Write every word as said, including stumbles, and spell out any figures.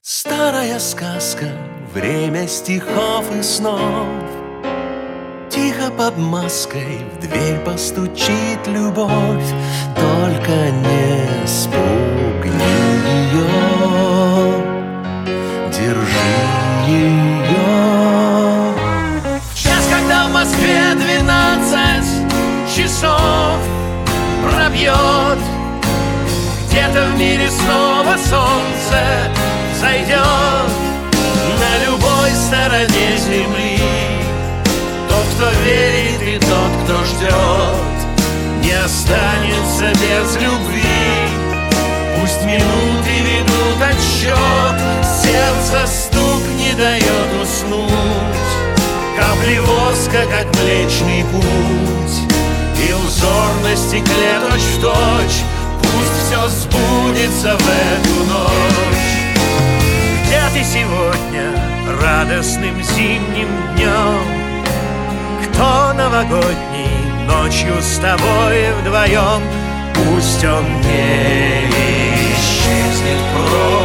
Старая сказка, время стихов и снов. Тихо под маской в дверь постучит любовь. Только не спугни ее, держи ее. В час, когда в Москве двенадцать часов пробьет, где-то в мире снова солнце зайдет. На любой стороне земли тот, кто верит, и тот, кто ждет, не останется без любви. Пусть минуты ведут отсчет, сердце стук не дает уснуть. Капли воска, как Млечный Путь, и узор на стекле точь-в-точь. Пусть все сбудется в эту ночь. Где ты сегодня радостным зимним днем? Кто новогодней ночью с тобой вдвоем? Пусть он не исчезнет прочь.